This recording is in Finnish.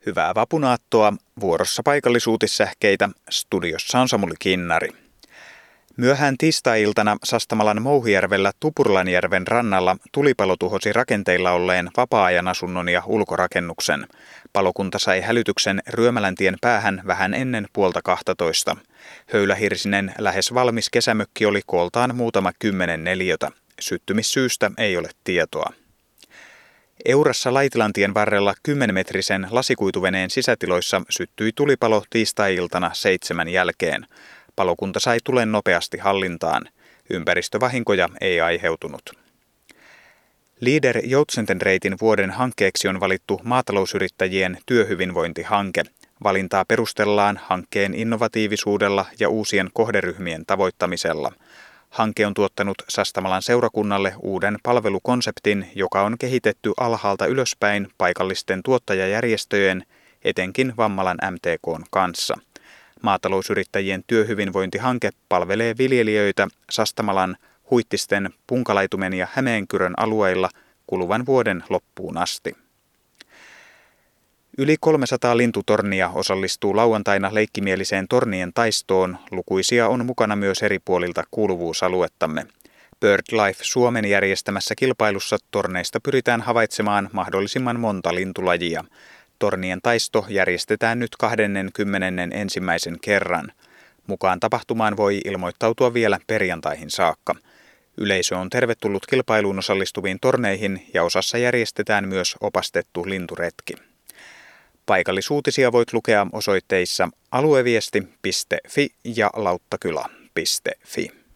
Hyvää vapunaattoa, vuorossa paikallisuutissähkeitä, studiossa on Samuli Kinnari. Myöhään tiistai-iltana Sastamalan Mouhijärvellä Tupurlanjärven rannalla tulipalo tuhosi rakenteilla olleen vapaa-ajan asunnon ja ulkorakennuksen. Palokunta sai hälytyksen Ryömäläntien päähän vähän ennen 11:30. Höylähirsinen lähes valmis kesämökki oli kooltaan muutama 10 neliötä. Syttymissyystä ei ole tietoa. Eurassa Laitilantien varrella 10-metrisen lasikuituveneen sisätiloissa syttyi tulipalo tiistai-iltana 7 jälkeen. Palokunta sai tulen nopeasti hallintaan. Ympäristövahinkoja ei aiheutunut. Leader Joutsenten reitin vuoden hankkeeksi on valittu maatalousyrittäjien työhyvinvointihanke. Valintaa perustellaan hankkeen innovatiivisuudella ja uusien kohderyhmien tavoittamisella. Hanke on tuottanut Sastamalan seurakunnalle uuden palvelukonseptin, joka on kehitetty alhaalta ylöspäin paikallisten tuottajajärjestöjen, etenkin Vammalan MTK:n kanssa. Maatalousyrittäjien työhyvinvointihanke palvelee viljelijöitä Sastamalan, Huittisten, Punkalaitumen ja Hämeenkyrön alueilla kuluvan vuoden loppuun asti. Yli 300 lintutornia osallistuu lauantaina leikkimieliseen tornien taistoon. Lukuisia on mukana myös eri puolilta kuuluvuusaluettamme. BirdLife Suomen järjestämässä kilpailussa torneista pyritään havaitsemaan mahdollisimman monta lintulajia. Tornien taisto järjestetään nyt 21. kerran. Mukaan tapahtumaan voi ilmoittautua vielä perjantaihin saakka. Yleisö on tervetullut kilpailuun osallistuviin torneihin ja osassa järjestetään myös opastettu linturetki. Paikallisuutisia voit lukea osoitteissa alueviesti.fi ja lauttakylä.fi.